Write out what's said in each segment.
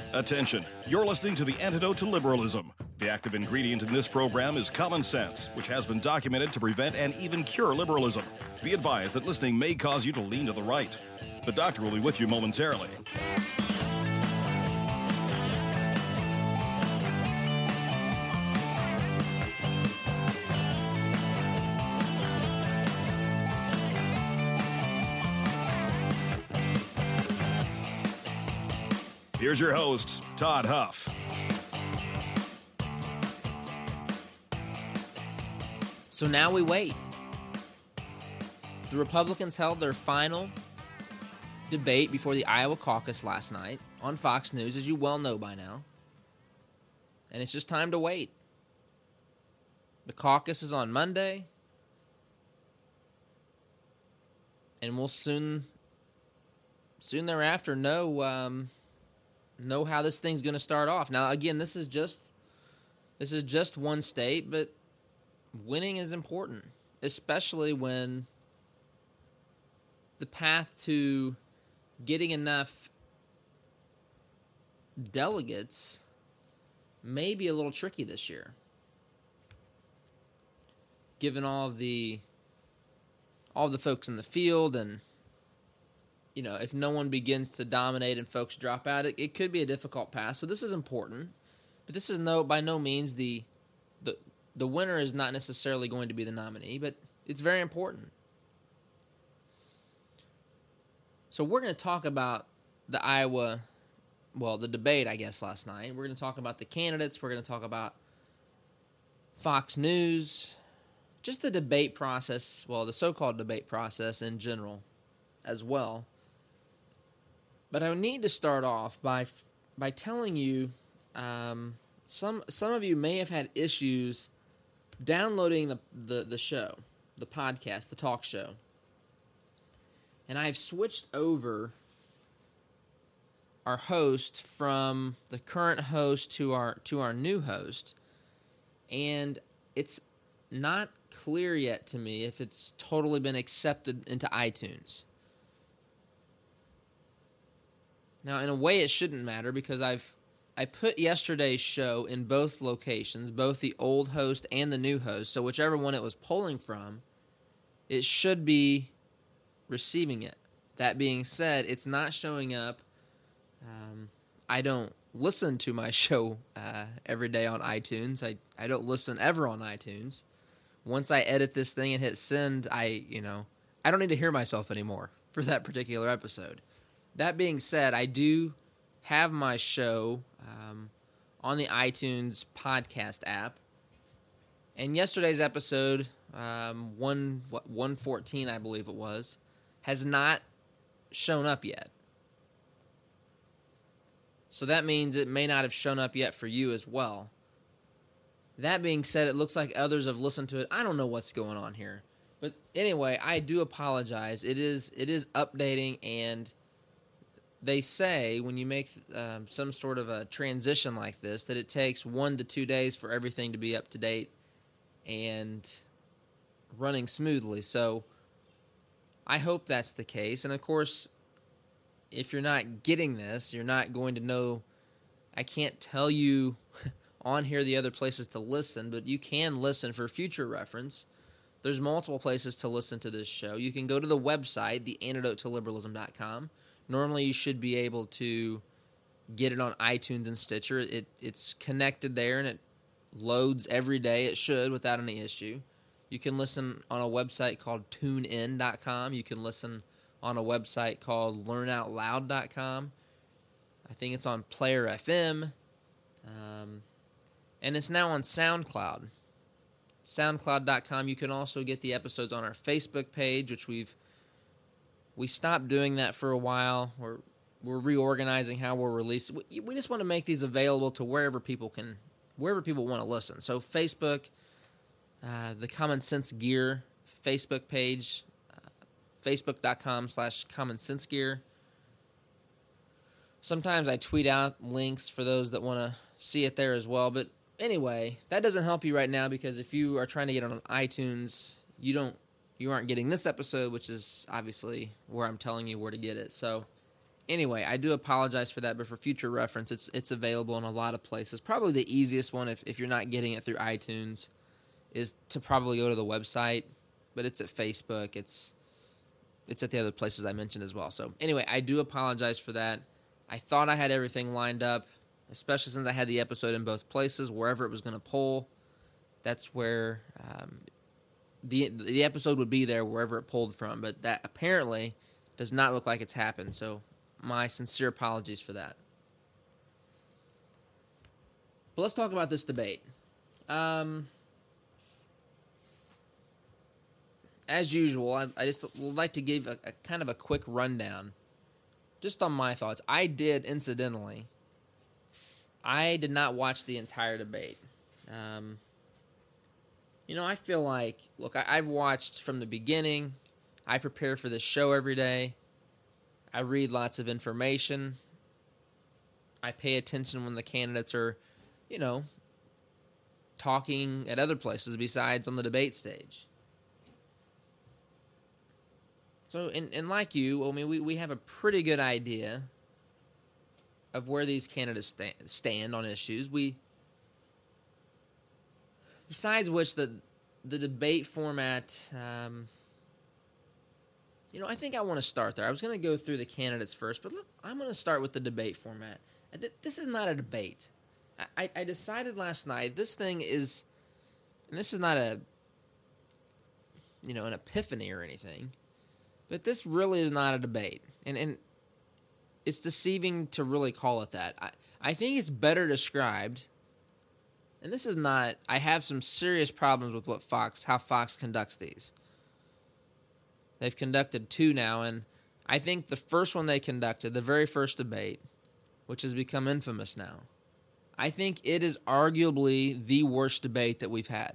Attention, you're listening to The Antidote to Liberalism. The active ingredient in this program is common sense, which has been documented to prevent and even cure liberalism. Be advised that listening may cause you to lean to the right. The doctor will be with you momentarily. Here's your host, Todd Huff. So now we wait. The Republicans held their final debate before the Iowa caucus last night on Fox News, as you well know by now. And it's just time to wait. The caucus is on Monday. And we'll soon thereafter know how this thing's going to start off. Now, again, this is just one state, but winning is important, especially when the path to getting enough delegates may be a little tricky this year, given all the folks in the field, and you know, if no one begins to dominate and folks drop out, it could be a difficult path. So this is important, but this is by no means the winner is not necessarily going to be the nominee, but it's very important. So we're going to talk about the debate, I guess, last night. We're going to talk about the candidates. We're going to talk about Fox News, just the debate process, the so-called debate process in general as well. But I need to start off by telling you, some of you may have had issues downloading the show, the podcast, the talk show. And I've switched over our host from the current host to our new host. And it's not clear yet to me if it's totally been accepted into iTunes. Now, in a way, it shouldn't matter because I put yesterday's show in both locations, both the old host and the new host. So whichever one it was pulling from, it should be receiving it. That being said, it's not showing up. I don't listen to my show every day on iTunes. I don't listen ever on iTunes. Once I edit this thing and hit send, I don't need to hear myself anymore for that particular episode. That being said, I do have my show on the iTunes podcast app. And yesterday's episode, 114, I believe it was, has not shown up yet. So that means it may not have shown up yet for you as well. That being said, it looks like others have listened to it. I don't know what's going on here. But anyway, I do apologize. It is updating, and they say when you make some sort of a transition like this that it takes 1 to 2 days for everything to be up to date and running smoothly. So I hope that's the case. And of course, if you're not getting this, you're not going to know. I can't tell you on here the other places to listen, but you can listen for future reference. There's multiple places to listen to this show. You can go to the website, theantidoteliberalism.com. Normally, you should be able to get it on iTunes and Stitcher. It's connected there, and it loads every day. It should without any issue. You can listen on a website called tunein.com. You can listen on a website called learnoutloud.com. I think it's on Player FM. And it's now on SoundCloud. SoundCloud.com. You can also get the episodes on our Facebook page, which we stopped doing that for a while. We're reorganizing how we're releasing. We just want to make these available to wherever people want to listen. So Facebook, the Common Sense Gear Facebook page, facebook.com/Common Sense Gear. Sometimes I tweet out links for those that want to see it there as well. But anyway, that doesn't help you right now because if you are trying to get it on iTunes, you aren't getting this episode, which is obviously where I'm telling you where to get it. So Anyway, I do apologize for that, but for future reference, it's available in a lot of places. Probably the easiest one, if you're not getting it through iTunes, is to probably go to the website, but it's at Facebook. It's at the other places I mentioned as well. So anyway, I do apologize for that. I thought I had everything lined up, especially since I had the episode in both places, wherever it was going to pull. That's where the episode would be there, wherever it pulled from. But that apparently does not look like it's happened. So my sincere apologies for that. But let's talk about this debate. As usual, I just would like to give a kind of a quick rundown just on my thoughts. I did not watch the entire debate. I feel like, look, I've watched from the beginning. I prepare for this show every day. I read lots of information. I pay attention when the candidates are, talking at other places besides on the debate stage. So, and like you, I mean, we have a pretty good idea of where these candidates stand on issues. Besides which, the debate format, I think I want to start there. I was going to go through the candidates first, but look, I'm going to start with the debate format. This is not a debate. I decided last night this thing is, and this is not an epiphany or anything, but this really is not a debate. And it's deceiving to really call it that. I think it's better described, and this is not, I have some serious problems with how Fox conducts these. They've conducted two now, and I think the first one they conducted, the very first debate, which has become infamous now, I think it is arguably the worst debate that we've had.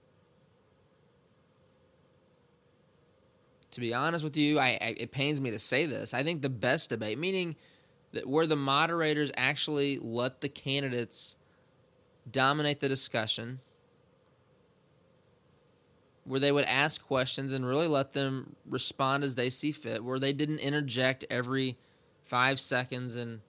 To be honest with you, it pains me to say this. I think the best debate, meaning that where the moderators actually let the candidates dominate the discussion, where they would ask questions and really let them respond as they see fit, where they didn't interject every 5 seconds and,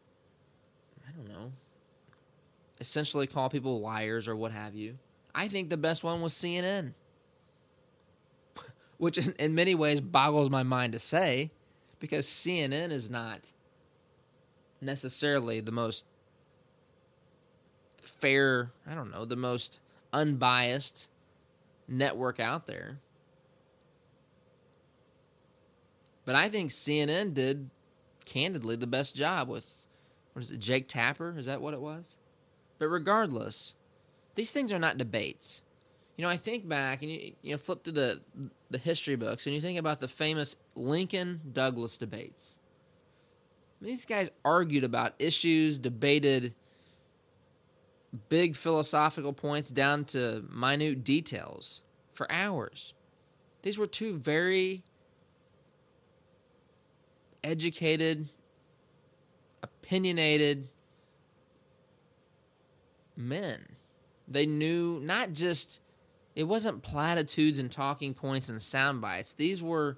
essentially call people liars or what have you. I think the best one was CNN. Which in many ways boggles my mind to say, because CNN is not necessarily the most fair, the most unbiased network out there. But I think CNN did, candidly, the best job with, Jake Tapper? Is that what it was? But regardless, these things are not debates. I think back and you flip through the history books and you think about the famous Lincoln-Douglas debates. These guys argued about issues, debated big philosophical points down to minute details for hours. These were two very educated, opinionated men. They knew not just, it wasn't platitudes and talking points and sound bites. These were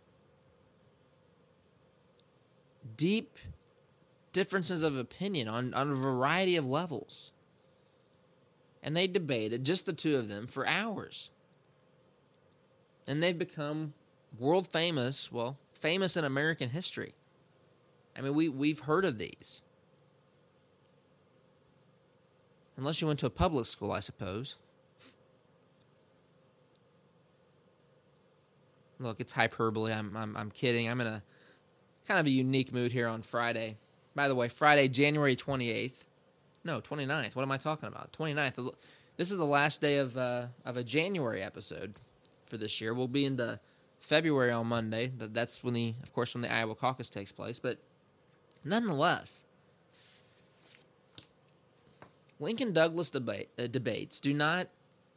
deep differences of opinion on a variety of levels. And they debated, just the two of them, for hours. And they've become world famous, famous in American history. I mean, we've heard of these. Unless you went to a public school, I suppose. Look, it's hyperbole. I'm kidding. I'm in a kind of a unique mood here on Friday. By the way, Friday, January 28th. No, 29th. What am I talking about? 29th. This is the last day of a January episode for this year. We'll be into February on Monday. That's when the Iowa caucus takes place. But nonetheless, Lincoln-Douglas debates do not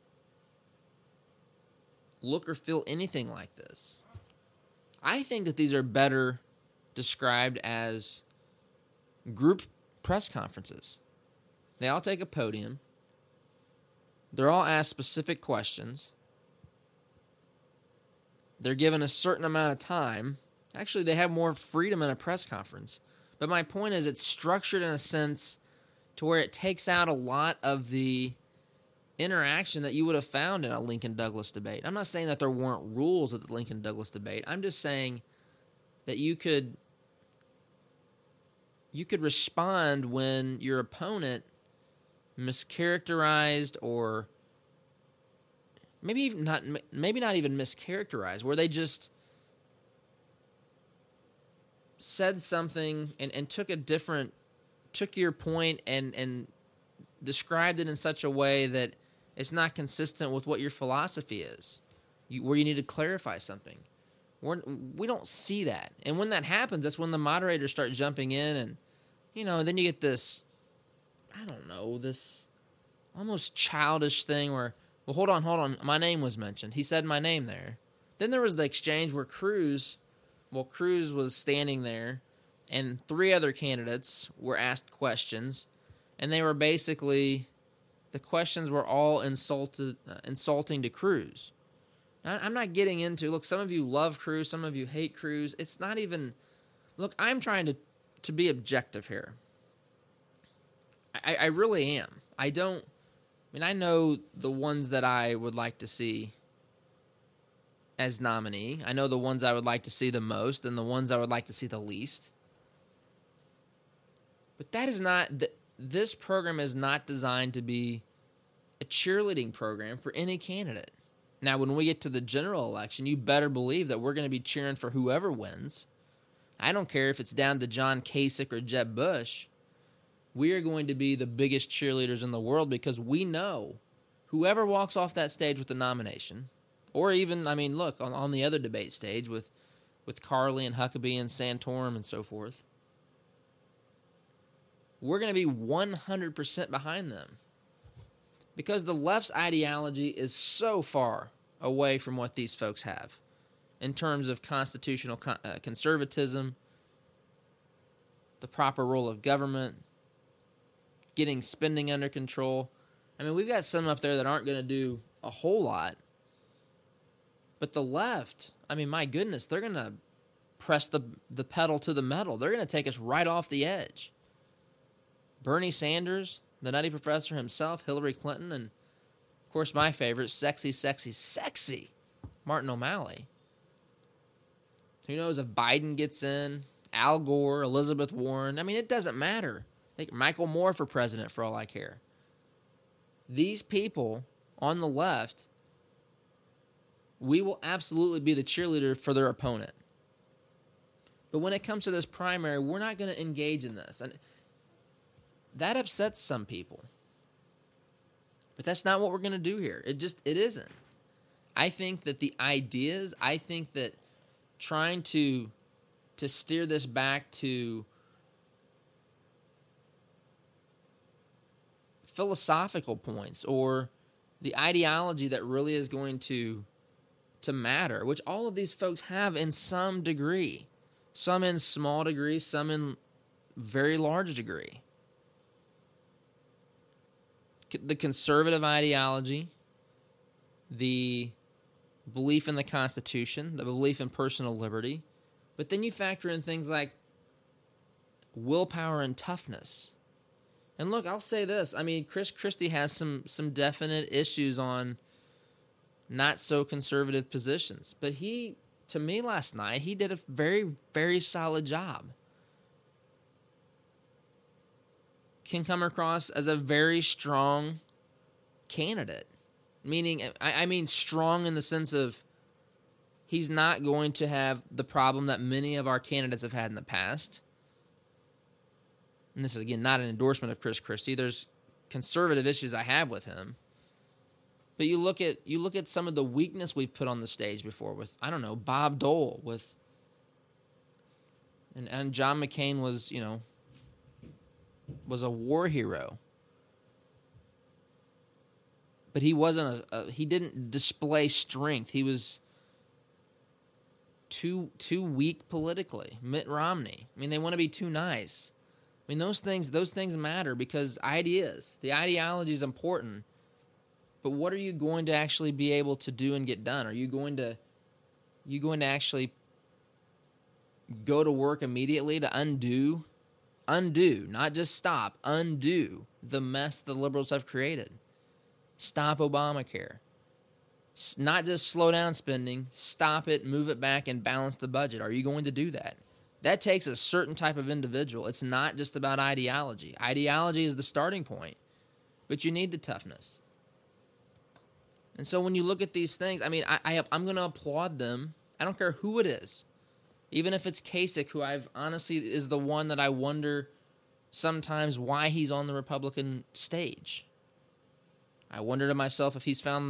look or feel anything like this. I think that these are better described as group press conferences. They all take a podium. They're all asked specific questions. They're given a certain amount of time. Actually, they have more freedom in a press conference. But my point is it's structured in a sense to where it takes out a lot of the interaction that you would have found in a Lincoln-Douglas debate. I'm not saying that there weren't rules at the Lincoln-Douglas debate. I'm just saying that you could respond when your opponent mischaracterized, or maybe not even mischaracterized, where they just said something and took your point and described it in such a way that it's not consistent with what your philosophy is, where you need to clarify something. We don't see that. And when that happens, that's when the moderators start jumping in, and, then you get this, this almost childish thing where, well, hold on, my name was mentioned. He said my name there. Then there was the exchange where Cruz was standing there, and 3 other candidates were asked questions, and they were basically, the questions were all insulting to Cruz. Now, I'm not getting into, look, some of you love Cruz, some of you hate Cruz. It's not even, look, I'm trying to be objective here. I really am. I know the ones that I would like to see as nominee. I know the ones I would like to see the most and the ones I would like to see the least. But that is not, this program is not designed to be a cheerleading program for any candidate. Now, when we get to the general election, you better believe that we're going to be cheering for whoever wins. I don't care if it's down to John Kasich or Jeb Bush. We are going to be the biggest cheerleaders in the world, because we know whoever walks off that stage with the nomination, or even, look, on the other debate stage with Carly and Huckabee and Santorum and so forth, we're going to be 100% behind them. Because the left's ideology is so far away from what these folks have in terms of constitutional conservatism, the proper role of government, getting spending under control. We've got some up there that aren't going to do a whole lot. But the left, my goodness, they're going to press the pedal to the metal. They're going to take us right off the edge. Bernie Sanders, the Nutty Professor himself, Hillary Clinton, and, of course, my favorite, sexy Martin O'Malley. Who knows if Biden gets in, Al Gore, Elizabeth Warren. It doesn't matter. Michael Moore for president, for all I care. These people on the left, we will absolutely be the cheerleader for their opponent. But when it comes to this primary, we're not going to engage in this. And that upsets some people. But that's not what we're going to do here. It isn't. I think that the ideas, trying to steer this back to philosophical points, or the ideology that really is going to matter, which all of these folks have in some degree. Some in small degree, some in very large degree. The conservative ideology, the belief in the Constitution, the belief in personal liberty, but then you factor in things like willpower and toughness. And look, I'll say this. Chris Christie has some definite issues on not so conservative positions. But to me last night, he did a very, very solid job. Can come across as a very strong candidate. Meaning, strong in the sense of he's not going to have the problem that many of our candidates have had in the past. And this is, again, not an endorsement of Chris Christie. There's conservative issues I have with him. But you look at some of the weakness we've put on the stage before with, Bob Dole, and John McCain was a war hero. But he wasn't he didn't display strength. He was too weak politically. Mitt Romney. They want to be too nice. Those things matter, because the ideology is important. But what are you going to actually be able to do and get done? Are you going to actually go to work immediately to undo, not just stop, undo the mess the liberals have created. Stop Obamacare. Not just slow down spending, stop it, move it back, and balance the budget. Are you going to do that? That takes a certain type of individual. It's not just about ideology. Ideology is the starting point, but you need the toughness. And so when you look at these things, I mean, I'm going to applaud them. I don't care who it is. Even if it's Kasich, who I've honestly is the one that I wonder sometimes why he's on the Republican stage. I wonder to myself if he's found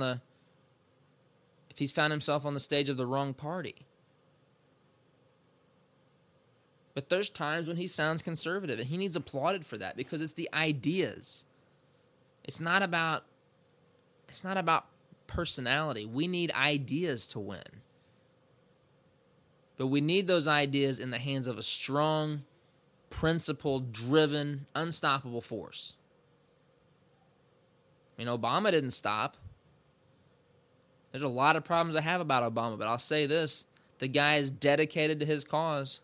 himself on the stage of the wrong party. But there's times when he sounds conservative, and he needs applauded for that because it's the ideas. It's not about personality. We need ideas to win. But we need those ideas in the hands of a strong, principle-driven, unstoppable force. I mean, Obama didn't stop. There's a lot of problems I have about Obama, but I'll say this. The guy is dedicated to his cause.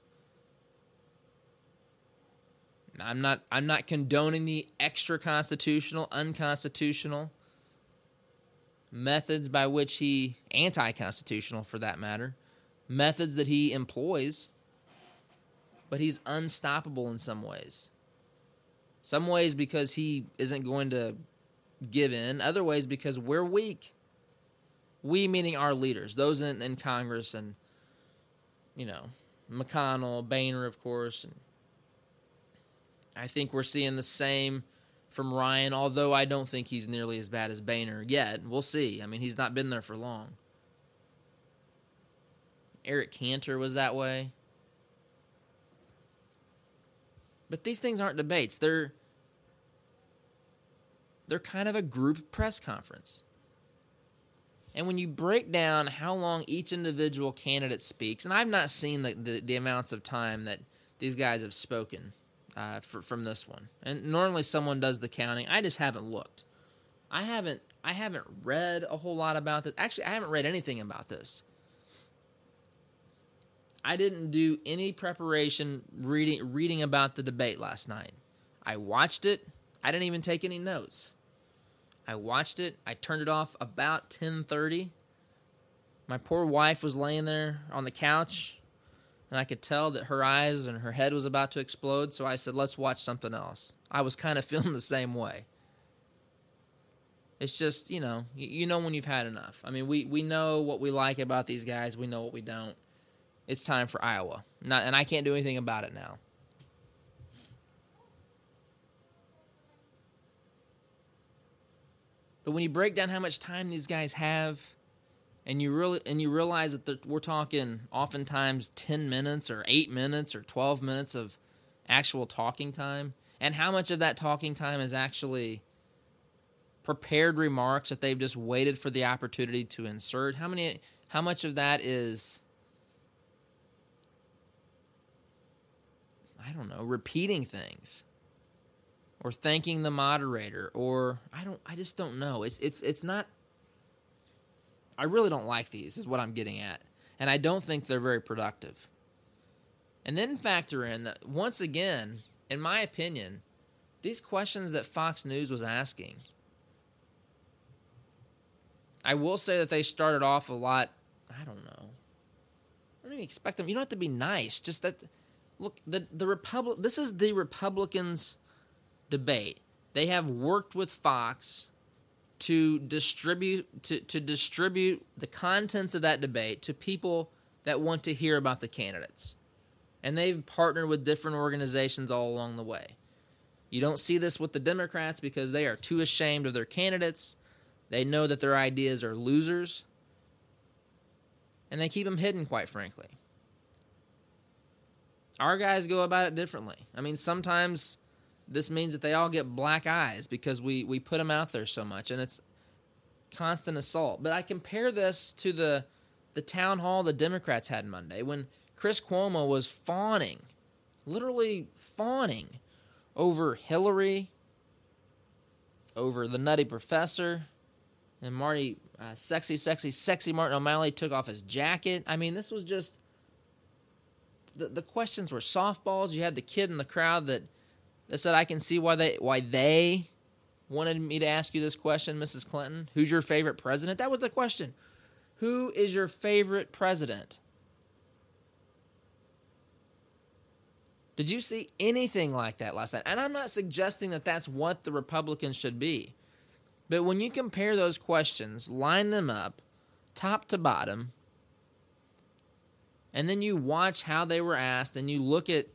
I'm not condoning the extra-constitutional, unconstitutional methods by which he, anti-constitutional for that matter, methods that he employs, but he's unstoppable in some ways. Some ways because he isn't going to give in, other ways because we're weak. We meaning our leaders, those in Congress and, McConnell, Boehner, of course. And I think we're seeing the same from Ryan, although I don't think he's nearly as bad as Boehner yet. We'll see. I mean, he's not been there for long. Eric Cantor was that way. But these things aren't debates. They're kind of a group press conference. And when you break down how long each individual candidate speaks, and I've not seen the amounts of time that these guys have spoken from this one. And normally someone does the counting. I just haven't looked. I haven't read a whole lot about this. Actually, I haven't read anything about this. I didn't do any preparation reading about the debate last night. I watched it. I didn't even take any notes. I watched it. I turned it off about 10:30. My poor wife was laying there on the couch, and I could tell that her eyes and her head was about to explode, so I said, let's watch something else. I was kind of feeling the same way. It's just, you know when you've had enough. I mean, we know what we like about these guys. We know what we don't. It's time for Iowa. And I can't do anything about it now. But when you break down how much time these guys have, and you realize that we're talking oftentimes 10 minutes or 8 minutes or 12 minutes of actual talking time, and how much of that talking time is actually prepared remarks that they've just waited for the opportunity to insert, how much of that is, I don't know, repeating things or thanking the moderator, or I just don't know. It's not, I really don't like these is what I'm getting at. And I don't think they're very productive. And then factor in that, once again, in my opinion, these questions that Fox News was asking, I will say that they started off a lot, I don't know. I don't even expect them. You don't have to be nice. Just that, look, this is the Republicans' debate. They have worked with Fox to distribute the contents of that debate to people that want to hear about the candidates. And they've partnered with different organizations all along the way. You don't see this with the Democrats because they are too ashamed of their candidates. They know that their ideas are losers. And they keep them hidden, quite frankly. Our guys go about it differently. I mean, sometimes this means that they all get black eyes because we put them out there so much, and it's constant assault. But I compare this to the town hall the Democrats had Monday when Chris Cuomo was fawning, literally fawning, over Hillary, over the Nutty Professor, and Marty, sexy Martin O'Malley took off his jacket. I mean, this was just the questions were softballs. You had the kid in the crowd that said, "I can see why they wanted me to ask you this question, Mrs. Clinton. Who's your favorite president?" That was the question. Who is your favorite president? Did you see anything like that last night? And I'm not suggesting that that's what the Republicans should be. But when you compare those questions, line them up, top to bottom, and then you watch how they were asked, and you look at...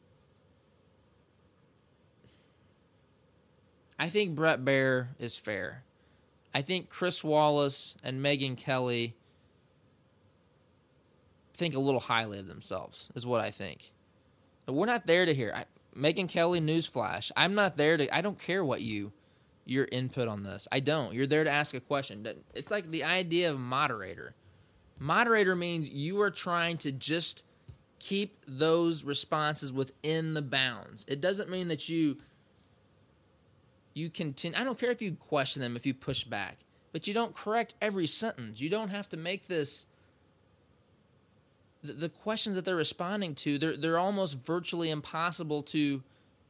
I think Bret Baier is fair. I think Chris Wallace and Megyn Kelly think a little highly of themselves, is what I think. But we're not there to hear. Megyn Kelly, newsflash. I'm not there to... I don't care what your input on this. I don't. You're there to ask a question. It's like the idea of moderator. Moderator means you are trying to just keep those responses within the bounds. It doesn't mean that you continue. I don't care if you question them, if you push back, but you don't correct every sentence. You don't have to make this... The questions that they're responding to, they're almost virtually impossible to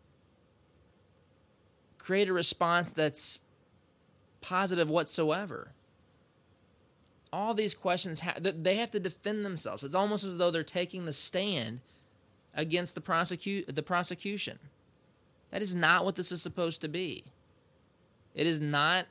create a response that's positive whatsoever. All these questions, they have to defend themselves. It's almost as though they're taking the stand against the prosecution. That is not what this is supposed to be. It is not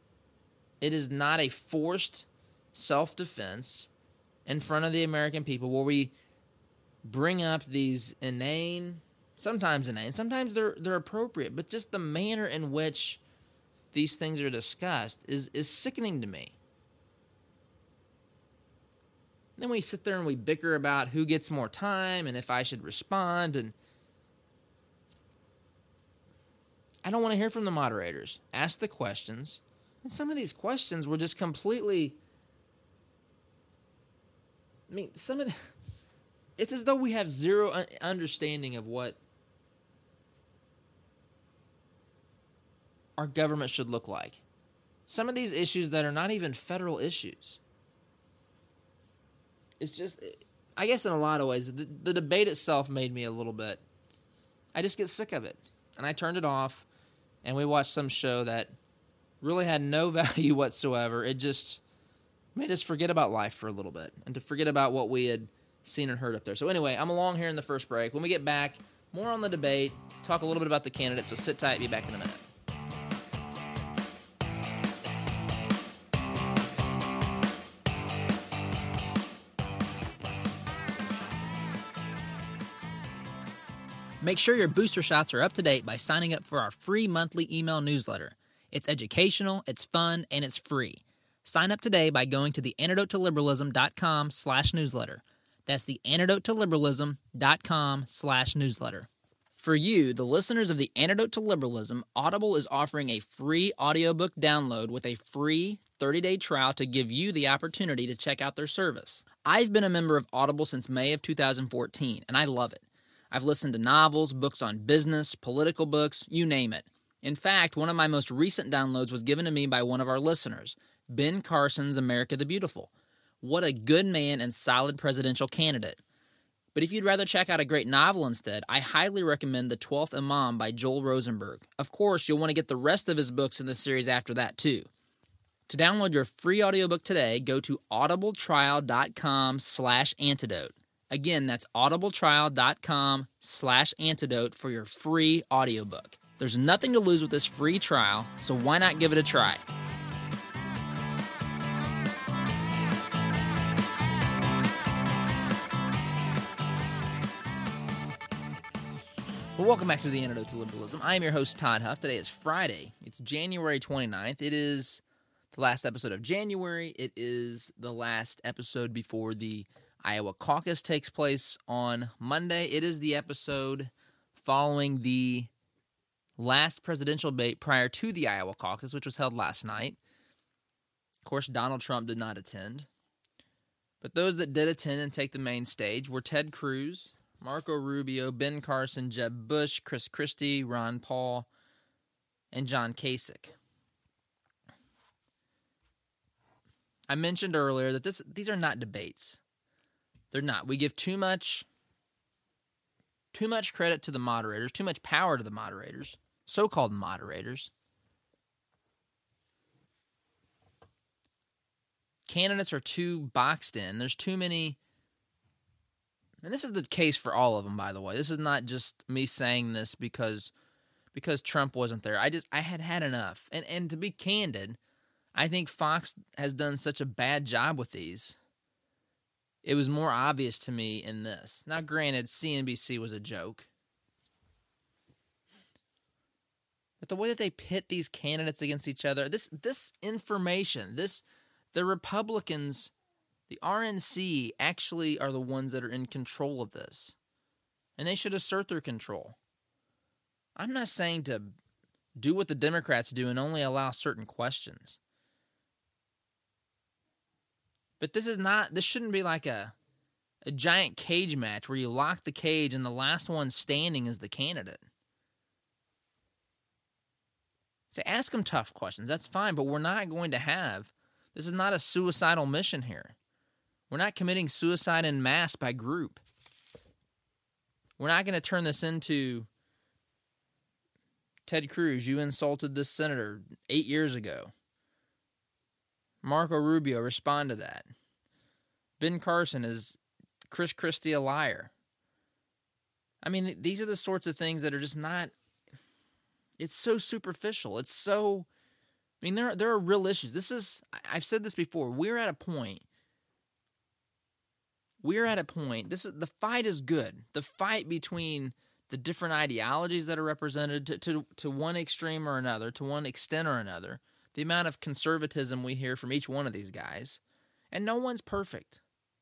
a forced self-defense in front of the American people where we bring up these sometimes they're appropriate, but just the manner in which these things are discussed is sickening to me. Then we sit there and we bicker about who gets more time and if I should respond, and I don't want to hear from the moderators. Ask the questions. And some of these questions were just completely... I mean, it's as though we have zero understanding of what our government should look like. Some of these issues that are not even federal issues. It's just, I guess in a lot of ways, the debate itself made me a little bit... I just get sick of it. And I turned it off, and we watched some show that really had no value whatsoever. It just made us forget about life for a little bit and to forget about what we had seen and heard up there. So anyway, I'm along here in the first break. When we get back, more on the debate, talk a little bit about the candidates, so sit tight, be back in a minute. Make sure your booster shots are up to date by signing up for our free monthly email newsletter. It's educational, it's fun, and it's free. Sign up today by going to theantidoteliberalism.com/newsletter. That's theantidoteliberalism.com/newsletter. For you, the listeners of The Antidote to Liberalism, Audible is offering a free audiobook download with a free 30-day trial to give you the opportunity to check out their service. I've been a member of Audible since May of 2014, and I love it. I've listened to novels, books on business, political books, you name it. In fact, one of my most recent downloads was given to me by one of our listeners, Ben Carson's America the Beautiful. What a good man and solid presidential candidate. But if you'd rather check out a great novel instead, I highly recommend The 12th Imam by Joel Rosenberg. Of course, you'll want to get the rest of his books in the series after that, too. To download your free audiobook today, go to audibletrial.com/antidote. Again, that's audibletrial.com/antidote for your free audiobook. There's nothing to lose with this free trial, so why not give it a try? Well, welcome back to The Antidote to Liberalism. I am your host, Todd Huff. Today is Friday. It's January 29th. It is the last episode of January. It is the last episode before the Iowa caucus takes place on Monday. It is the episode following the last presidential debate prior to the Iowa caucus, which was held last night. Of course, Donald Trump did not attend. But those that did attend and take the main stage were Ted Cruz, Marco Rubio, Ben Carson, Jeb Bush, Chris Christie, Ron Paul, and John Kasich. I mentioned earlier that these are not debates. They're not. We give too much too much credit to the moderators, too much power to the moderators, so-called moderators. Candidates are too boxed in. There's too many, and this is the case for all of them, by the way. This is not just me saying this because Trump wasn't there. I had enough. And to be candid, I think Fox has done such a bad job with these. It was more obvious to me in this. Now, granted, CNBC was a joke. But the way that they pit these candidates against each other, this information, the Republicans, the RNC actually are the ones that are in control of this. And they should assert their control. I'm not saying to do what the Democrats do and only allow certain questions. But this shouldn't be like a giant cage match where you lock the cage and the last one standing is the candidate. So ask them tough questions. That's fine, but we're not going to have, this is not a suicidal mission here. We're not committing suicide en masse by group. We're not going to turn this into, Ted Cruz, you insulted this senator 8 years ago. Marco Rubio, respond to that. Ben Carson, is Chris Christie a liar? I mean, these are the sorts of things that are just not, it's so superficial. It's so, I mean, there are real issues. I've said this before, we're at a point, the fight is good. The fight between the different ideologies that are represented to one extreme or another, to one extent or another, the amount of conservatism we hear from each one of these guys, and no one's perfect.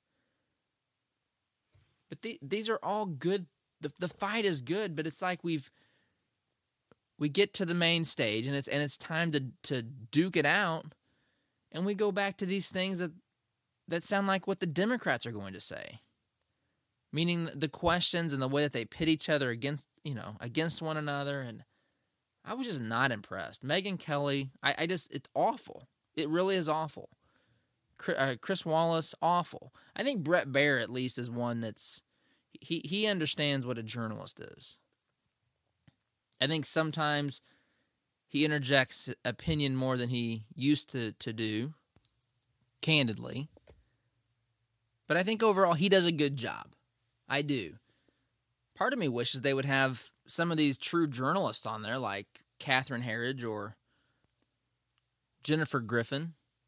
But these are all good. The fight is good, but it's like we get to the main stage, and it's time to duke it out, and we go back to these things that sound like what the Democrats are going to say, meaning the questions and the way that they pit each other against one another. And I was just not impressed. Megyn Kelly, it's awful. It really is awful. Chris Wallace, awful. I think Brett Baier at least is one that's, he understands what a journalist is. I think sometimes he interjects opinion more than he used to do, candidly. But I think overall he does a good job. I do. Part of me wishes they would have some of these true journalists on there, like Catherine Herridge or Jennifer Griffin.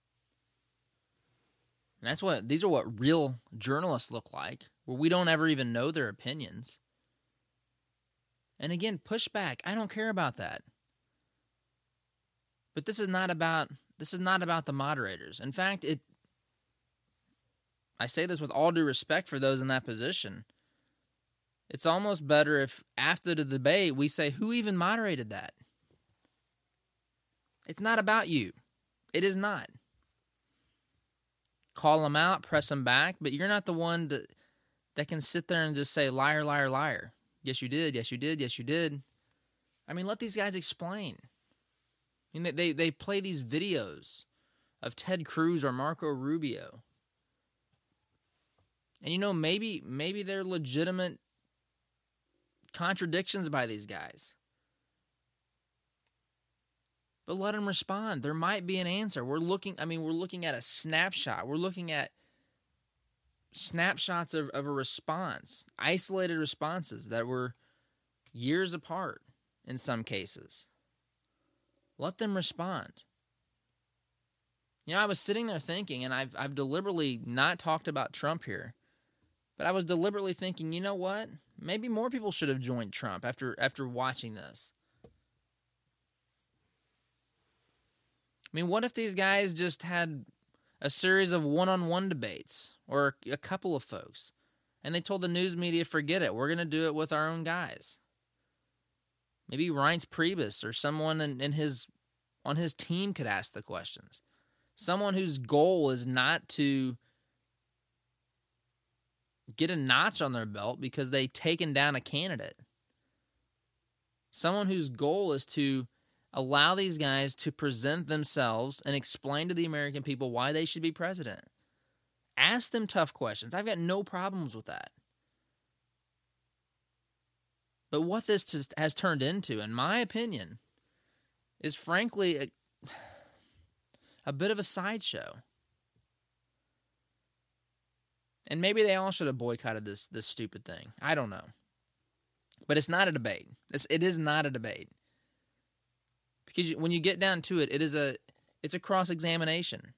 And these are what real journalists look like, where we don't ever even know their opinions. And again, pushback. I don't care about that. But this is not about the moderators. In fact, I say this with all due respect for those in that position. It's almost better if after the debate we say, who even moderated that? It's not about you. It is not. Call them out, press them back, but you're not the one that can sit there and just say, liar, liar, liar. Yes, you did. Yes, you did. Yes, you did. I mean, let these guys explain. I mean, they play these videos of Ted Cruz or Marco Rubio. And, maybe they're legitimate contradictions by these guys. But let them respond. There might be an answer. We're looking at a snapshot. We're looking at snapshots of a response, isolated responses that were years apart in some cases. Let them respond. I was sitting there thinking, and I've deliberately not talked about Trump here, but I was deliberately thinking, you know what? Maybe more people should have joined Trump after watching this. I mean, what if these guys just had a series of one-on-one debates or a couple of folks, and they told the news media, forget it, we're going to do it with our own guys? Maybe Reince Priebus or someone on his team could ask the questions. Someone whose goal is not to get a notch on their belt because they've taken down a candidate. Someone whose goal is to allow these guys to present themselves and explain to the American people why they should be president. Ask them tough questions. I've got no problems with that. But what this has turned into, in my opinion, is frankly a bit of a sideshow. And maybe they all should have boycotted this stupid thing. I don't know. But it's not a debate. It is not a debate. Because when you get down to it, it's a cross-examination.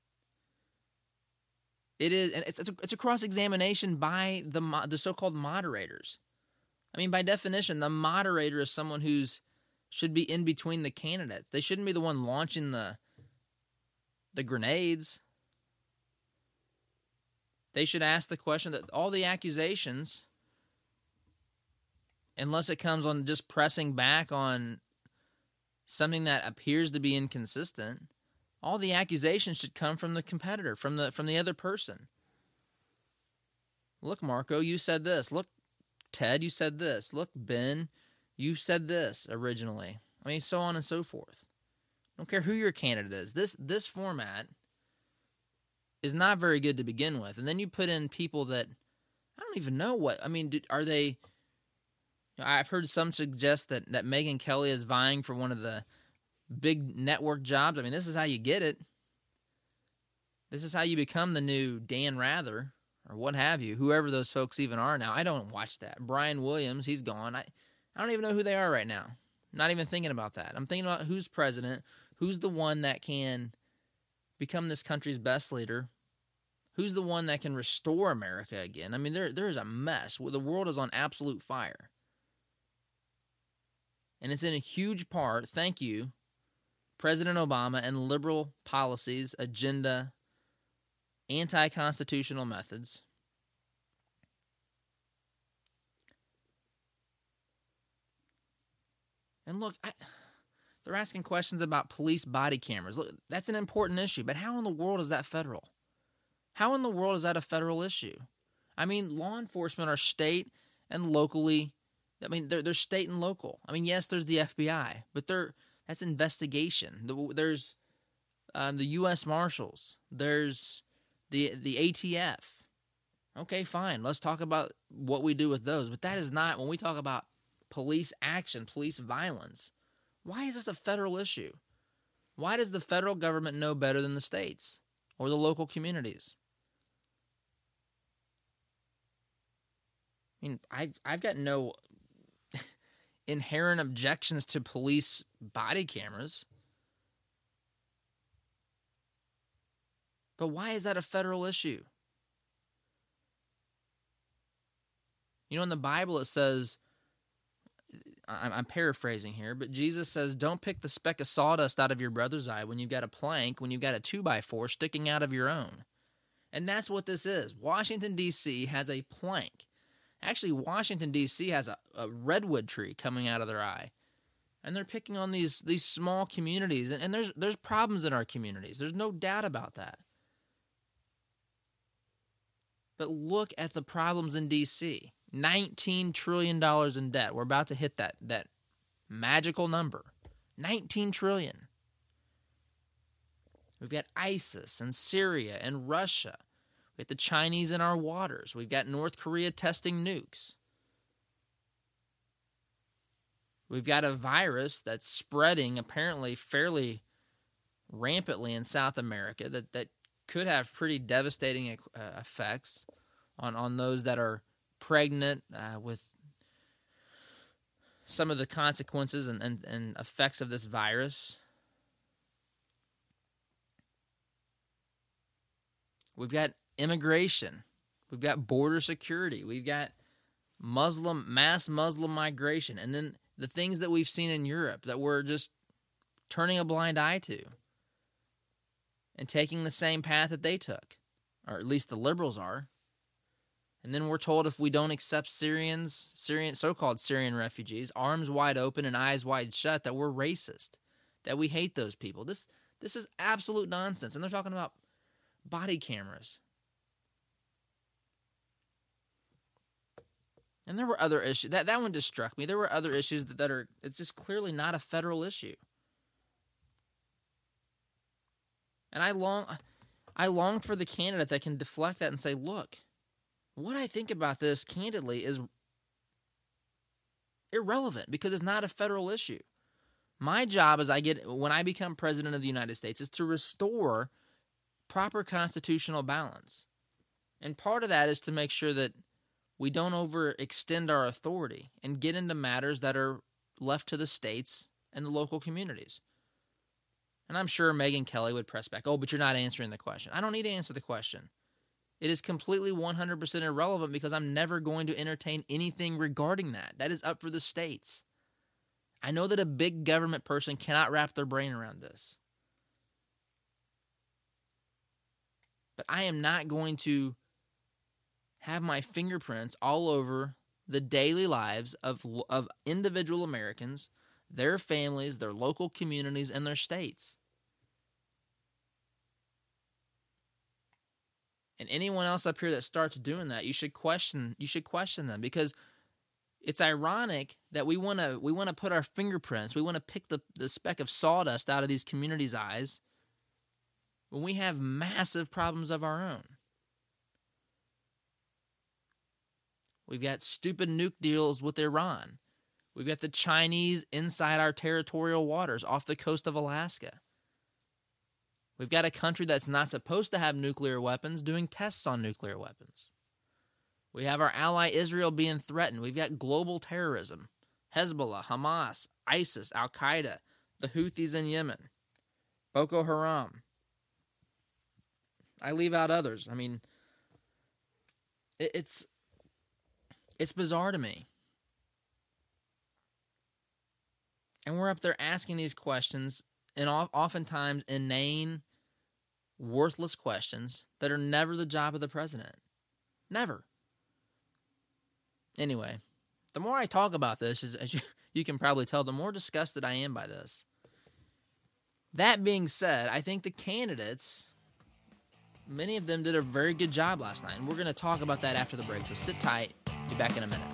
It is, and it's a cross-examination by the so-called moderators. I mean, by definition, the moderator is someone should be in between the candidates. They shouldn't be the one launching the grenades. They should ask the question that all the accusations, unless it comes on just pressing back on something that appears to be inconsistent, all the accusations should come from the competitor, from the other person. Look, Marco, you said this. Look, Ted, you said this. Look, Ben, you said this originally. I mean, so on and so forth. I don't care who your candidate is. This format is not very good to begin with. And then you put in people that I don't even know what. I mean, are they? I've heard some suggest that Megyn Kelly is vying for one of the big network jobs. I mean, this is how you get it. This is how you become the new Dan Rather or what have you, whoever those folks even are now. I don't watch that. Brian Williams, he's gone. I don't even know who they are right now. Not even thinking about that. I'm thinking about who's president, who's the one that can become this country's best leader, who's the one that can restore America again. I mean, there is a mess. The world is on absolute fire. And it's in a huge part, thank you, President Obama and liberal policies, agenda, anti-constitutional methods. And look, they're asking questions about police body cameras. Look, that's an important issue, but how in the world is that federal? How in the world is that a federal issue? I mean, law enforcement are state and locally. I mean, they're state and local. I mean, yes, there's the FBI, but that's investigation. There's the U.S. Marshals. There's the ATF. Okay, fine. Let's talk about what we do with those. But that is not, when we talk about police action, police violence, why is this a federal issue? Why does the federal government know better than the states or the local communities? I mean, I've got no inherent objections to police body cameras. But why is that a federal issue? You know, in the Bible it says, I'm paraphrasing here, but Jesus says, don't pick the speck of sawdust out of your brother's eye when you've got a plank, when you've got a 2x4 sticking out of your own. And that's what this is. Washington, D.C. has a plank. Actually, Washington, D.C. has a redwood tree coming out of their eye. And they're picking on these small communities. And there's problems in our communities. There's no doubt about that. But look at the problems in D.C. $19 trillion in debt. We're about to hit that magical number. $19 trillion. We've got ISIS and Syria and Russia. We have the Chinese in our waters. We've got North Korea testing nukes. We've got a virus that's spreading apparently fairly rampantly in South America that could have pretty devastating effects on those that are pregnant with some of the consequences and effects of this virus. We've got immigration. We've got border security. We've got mass Muslim migration. And then the things that we've seen in Europe that we're just turning a blind eye to and taking the same path that they took, or at least the liberals are. And then we're told if we don't accept so-called Syrian refugees, arms wide open and eyes wide shut, that we're racist, that we hate those people. This is absolute nonsense. And they're talking about body cameras. And there were other issues. That one just struck me. There were other issues that are, it's just clearly not a federal issue. And I long for the candidate that can deflect that and say, look, what I think about this, candidly, is irrelevant because it's not a federal issue. My job when I become president of the United States is to restore proper constitutional balance. And part of that is to make sure that we don't overextend our authority and get into matters that are left to the states and the local communities. And I'm sure Megyn Kelly would press back, oh, but you're not answering the question. I don't need to answer the question. It is completely 100% irrelevant because I'm never going to entertain anything regarding that. That is up for the states. I know that a big government person cannot wrap their brain around this. But I am not going to have my fingerprints all over the daily lives of individual Americans, their families, their local communities, and their states. And anyone else up here that starts doing that, you should question them, because it's ironic that we want to put our fingerprints, we want to pick the speck of sawdust out of these communities' eyes when we have massive problems of our own. We've got stupid nuke deals with Iran. We've got the Chinese inside our territorial waters off the coast of Alaska. We've got a country that's not supposed to have nuclear weapons doing tests on nuclear weapons. We have our ally Israel being threatened. We've got global terrorism. Hezbollah, Hamas, ISIS, Al-Qaeda, the Houthis in Yemen, Boko Haram. I leave out others. I mean, it's bizarre to me. And we're up there asking these questions, and oftentimes inane, worthless questions that are never the job of the president. Never. Anyway, the more I talk about this, as you can probably tell, the more disgusted I am by this. That being said, I think the candidates, many of them did a very good job last night, and we're going to talk about that after the break, so sit tight. Be back in a minute.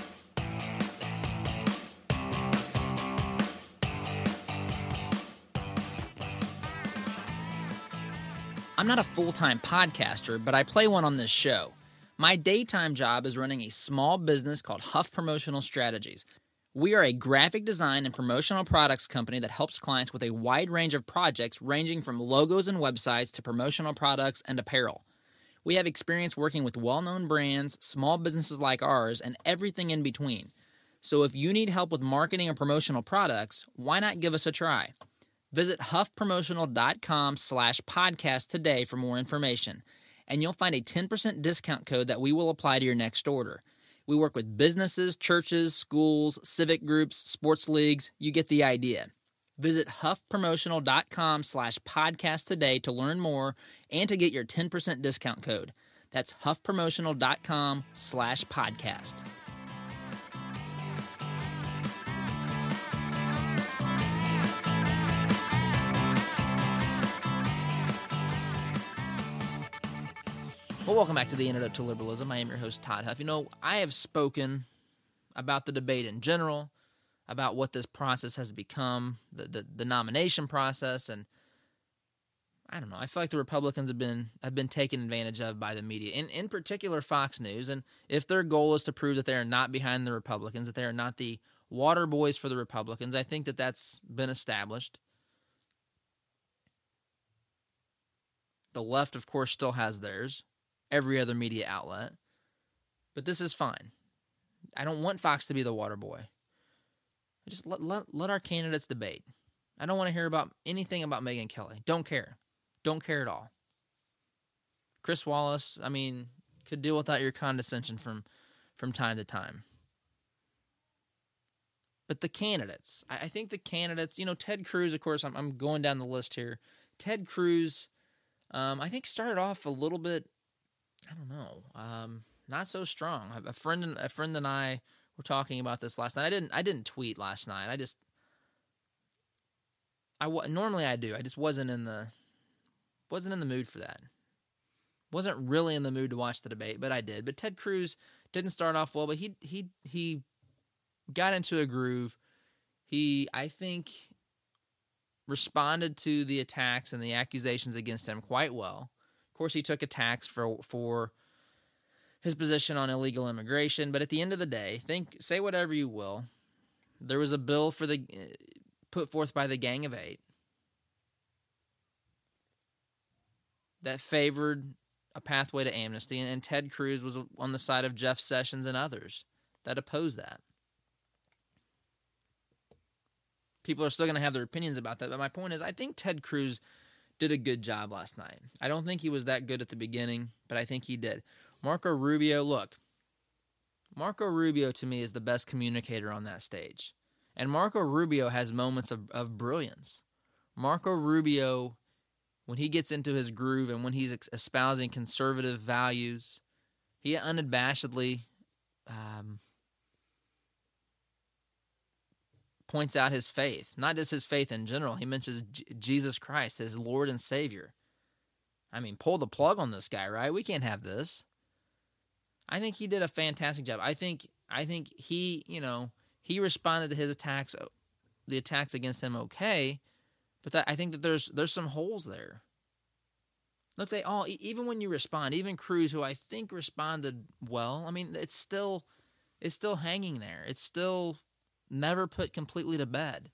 I'm not a full-time podcaster, but I play one on this show. My daytime job is running a small business called Huff Promotional Strategies. We are a graphic design and promotional products company that helps clients with a wide range of projects ranging from logos and websites to promotional products and apparel. We have experience working with well-known brands, small businesses like ours, and everything in between. So if you need help with marketing or promotional products, why not give us a try? Visit huffpromotional.com/podcast today for more information, and you'll find a 10% discount code that we will apply to your next order. We work with businesses, churches, schools, civic groups, sports leagues. You get the idea. Visit huffpromotional.com/podcast today to learn more and to get your 10% discount code. That's huffpromotional.com/podcast. Well, welcome back to the Antidote to Liberalism. I am your host, Todd Huff. You know, I have spoken about the debate in general, about what this process has become, the nomination process, and I don't know. I feel like the Republicans have been taken advantage of by the media, in particular Fox News. And if their goal is to prove that they are not behind the Republicans, that they are not the water boys for the Republicans, I think that that's been established. The left, of course, still has theirs. Every other media outlet. But this is fine. I don't want Fox to be the water boy. Just let our candidates debate. I don't want to hear about anything about Megyn Kelly. Don't care. Don't care at all. Chris Wallace, I mean, could deal without your condescension from time to time. But the candidates, I think the candidates, you know, Ted Cruz, of course, I'm going down the list here. Ted Cruz, I think started off a little bit, I don't know, not so strong. A friend and I were talking about this last night. I didn't tweet last night. Normally I do. I just wasn't in the mood for that. Wasn't really in the mood to watch the debate, but I did. But Ted Cruz didn't start off well, but he got into a groove. He, I think, responded to the attacks and the accusations against him quite well. Of course, he took attacks for his position on illegal immigration, but at the end of the day, say whatever you will, There was a bill for the put forth by the Gang of Eight that favored a pathway to amnesty, and Ted Cruz was on the side of Jeff Sessions and others that opposed that. People are still going to have their opinions about that, but my point is I think Ted Cruz did a good job last night. I don't think he was that good at the beginning, but I think he did. Marco Rubio, look, Marco Rubio to me is the best communicator on that stage. And Marco Rubio has moments of brilliance. Marco Rubio, when he gets into his groove and when he's espousing conservative values, he unabashedly points out his faith. Not just his faith in general. He mentions Jesus Christ, his Lord and Savior. I mean, pull the plug on this guy, right? We can't have this. I think he did a fantastic job. I think he, he responded to his attacks, the attacks against him, okay, but I think that there's some holes there. Look, they all, even when you respond, even Cruz, who I think responded well, I mean, it's still hanging there. It's still never put completely to bed.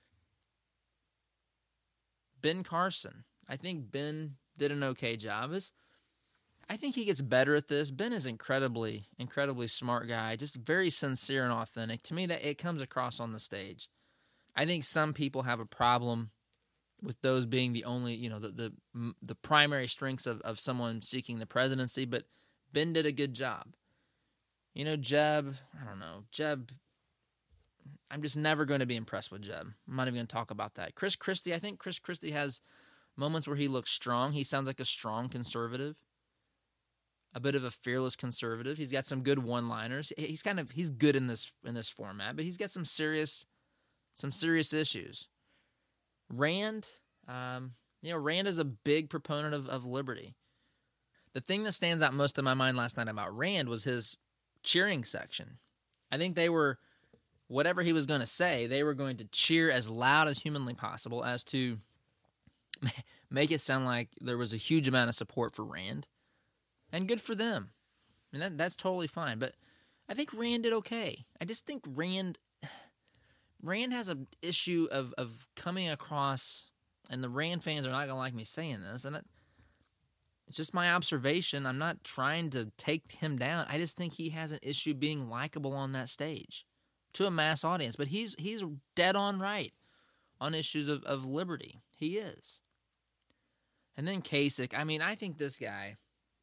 Ben Carson, I think Ben did an okay job. I think he gets better at this. Ben is incredibly, incredibly smart guy, just very sincere and authentic. To me, that it comes across on the stage. I think some people have a problem with those being the only, the primary strengths of someone seeking the presidency, but Ben did a good job. Jeb, Jeb, I'm just never going to be impressed with Jeb. I'm not even going to talk about that. Chris Christie, I think Chris Christie has moments where he looks strong. He sounds like a strong conservative, a bit of a fearless conservative. He's got some good one-liners. He's good in this format, but he's got some serious issues. Rand, Rand is a big proponent of liberty. The thing that stands out most in my mind last night about Rand was his cheering section. I think they were, whatever he was going to say, they were going to cheer as loud as humanly possible as to make it sound like there was a huge amount of support for Rand. And good for them. I mean, that's totally fine. But I think Rand did okay. I just think Rand has an issue of coming across, and the Rand fans are not going to like me saying this, and it's just my observation. I'm not trying to take him down. I just think he has an issue being likable on that stage to a mass audience. But he's dead on right on issues of liberty. He is. And then Kasich. I mean, I think this guy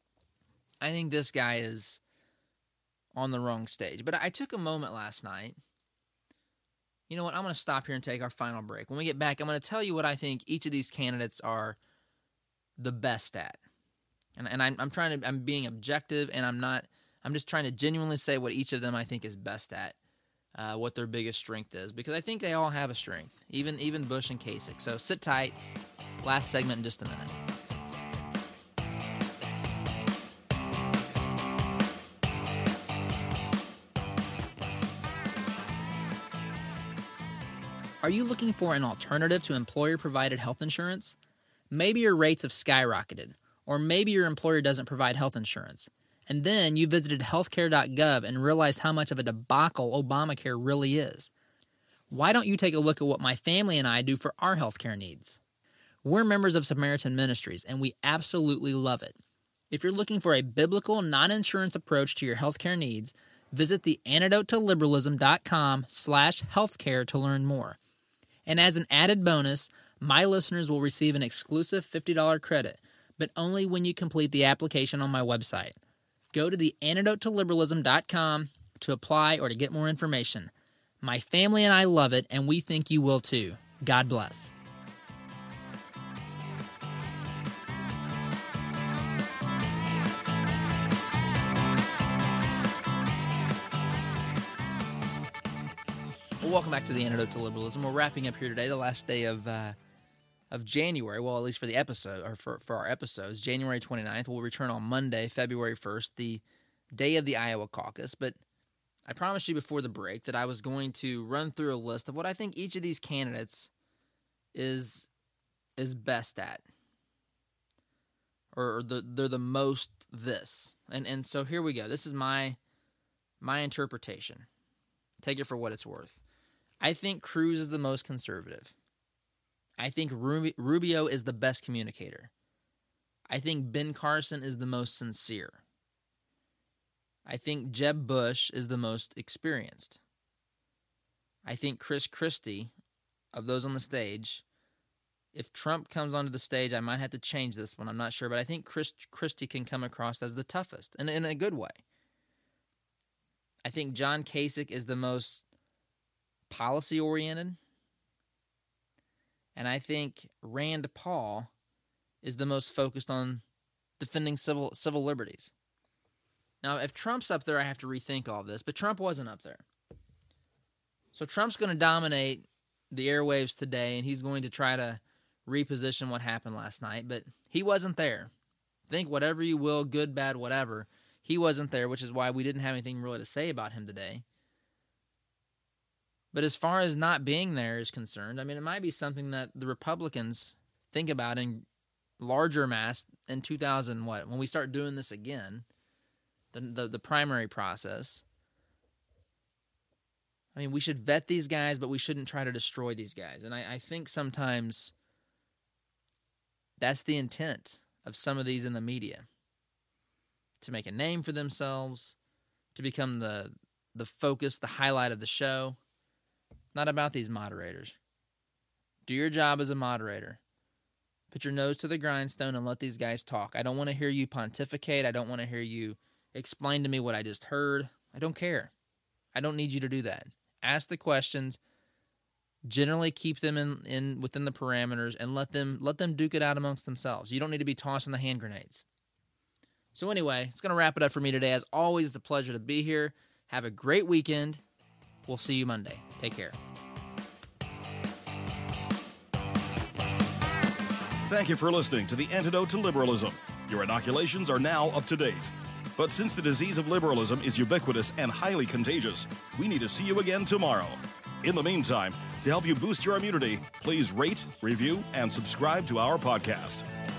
is on the wrong stage. But I took a moment last night. You know what? I'm going to stop here and take our final break. When we get back, I'm going to tell you what I think each of these candidates are the best at. And I'm being objective, and I'm just trying to genuinely say what each of them I think is best at, what their biggest strength is, because I think they all have a strength, even Bush and Kasich. So sit tight. Last segment in just a minute. Are you looking for an alternative to employer-provided health insurance? Maybe your rates have skyrocketed, or maybe your employer doesn't provide health insurance. And then you visited healthcare.gov and realized how much of a debacle Obamacare really is. Why don't you take a look at what my family and I do for our healthcare needs? We're members of Samaritan Ministries, and we absolutely love it. If you're looking for a biblical, non-insurance approach to your healthcare needs, visit the antidoteliberalism.com/healthcare to learn more. And as an added bonus, my listeners will receive an exclusive $50 credit, but only when you complete the application on my website. Go to the antidoteliberalism.com to apply or to get more information. My family and I love it, and we think you will too. God bless. Well, welcome back to the Antidote to Liberalism. We're wrapping up here today, the last day of January. Well, at least for the episode, or for our episodes, January 29th. We'll return on Monday, February 1st, the day of the Iowa caucus. But I promised you before the break that I was going to run through a list of what I think each of these candidates is best at, or they're the most this. And so here we go. This is my interpretation. Take it for what it's worth. I think Cruz is the most conservative. I think Rubio is the best communicator. I think Ben Carson is the most sincere. I think Jeb Bush is the most experienced. I think Chris Christie, of those on the stage, if Trump comes onto the stage, I might have to change this one. I'm not sure, but I think Chris Christie can come across as the toughest, and in a good way. I think John Kasich is the most policy-oriented. And I think Rand Paul is the most focused on defending civil liberties. Now, if Trump's up there, I have to rethink all this, but Trump wasn't up there. So Trump's going to dominate the airwaves today, and he's going to try to reposition what happened last night, but he wasn't there. Think whatever you will, good, bad, whatever. He wasn't there, which is why we didn't have anything really to say about him today. But as far as not being there is concerned, I mean, it might be something that the Republicans think about in larger mass in 2000, when we start doing this again, the primary process. I mean, we should vet these guys, but we shouldn't try to destroy these guys. And I think sometimes that's the intent of some of these in the media, to make a name for themselves, to become the focus, the highlight of the show. Not about these moderators. Do your job as a moderator. Put your nose to the grindstone and let these guys talk. I don't want to hear you pontificate. I don't want to hear you explain to me what I just heard. I don't care. I don't need you to do that. Ask the questions. Generally keep them in within the parameters and let them duke it out amongst themselves. You don't need to be tossing the hand grenades. So anyway, it's going to wrap it up for me today. As always, it's a pleasure to be here. Have a great weekend. We'll see you Monday. Take care. Thank you for listening to The Antidote to Liberalism. Your inoculations are now up to date. But since the disease of liberalism is ubiquitous and highly contagious, we need to see you again tomorrow. In the meantime, to help you boost your immunity, please rate, review, and subscribe to our podcast.